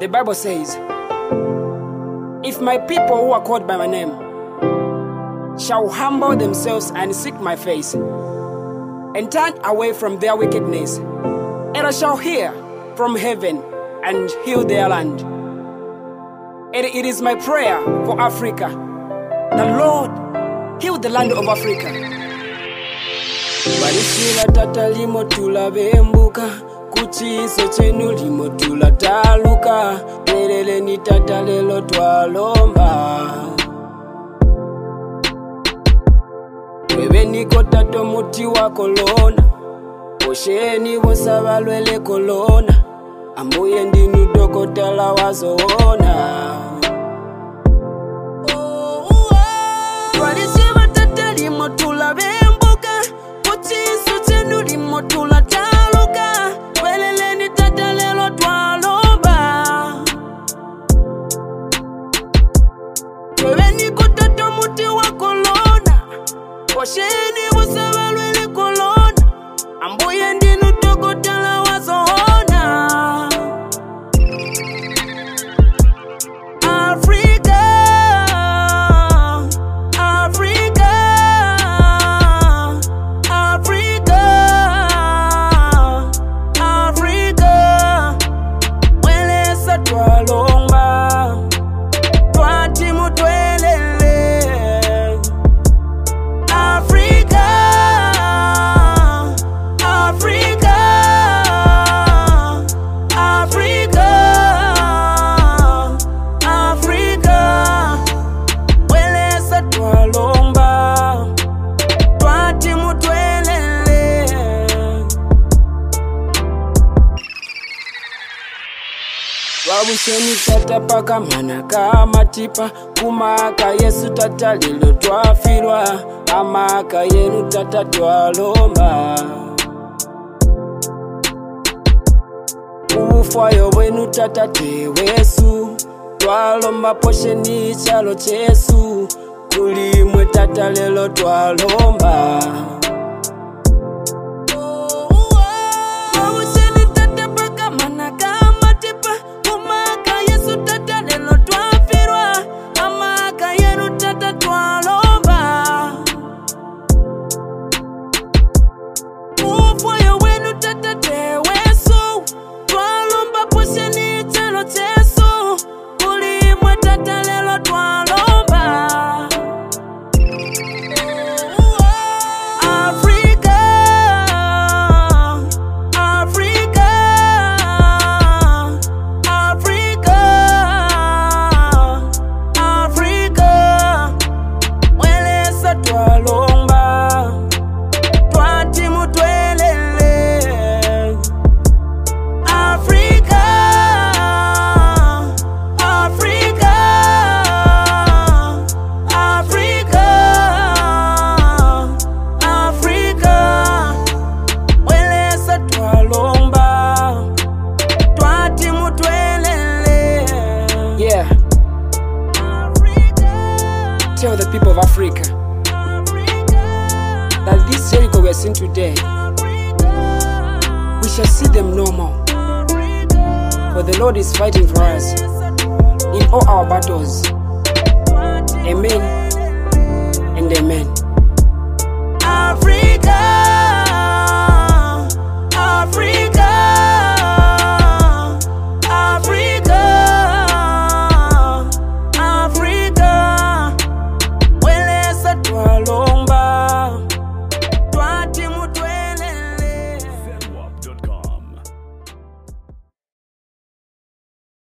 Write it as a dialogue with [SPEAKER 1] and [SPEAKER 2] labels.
[SPEAKER 1] The Bible says, if my people who are called by my name shall humble themselves and seek my face, and turn away from their wickedness, and I shall hear from heaven and heal their land. And it is my prayer for Africa, the Lord heal the land of Africa. Walishila tata limo tulabembuka, kuchiso chenu limo tulataluka, telele ni tata lelo twalomba. Wewe niko tato muti wa kolona, osheni bosaba lwele kolona, ambuye ndinu doko tala wazoona. Walishila tata limo tulabembuka, kuchiso chenu limo tulataluka, welele ni tata lelo twalomba. Wewe niko tato muti wa kolona, osheni bosaba lwele kolona, ambuye ndinu doko tala wazoona. Africa, Africa, Africa, Africa, welesa twalomba, twati mutwelele. Africa, Africa, Africa, Africa, welesa twalomba, twati mutwelele. Wabusheni tata paka manaka matipa, kumaka Yesu tata lilo twafirwa, amaka yenu tata twalomba. Ubufwayo bwenu tata tewesu, twalomba posheni chalo chesu, kulimwe tata lelo twalomba. Wabusheni tata paka manaka matipa, kumaka Yesu tata lelo twafirwa, amaka yenu tata twalomba. Ubufwayo bwenu tata tewesu, twalomba posheni chalo chesu, kulimwe tata lelo twalomba. Africa, Africa, Africa, Africa, welesa twalomba, twati mutwelele. Africa, Africa, Africa, Africa, welesa twalomba, twati mutwelele. Yeah, tell the people of Africa that this Jericho we are seeing today, we shall see them no more. For the Lord is fighting for us in all our battles. Amen and amen. Africa.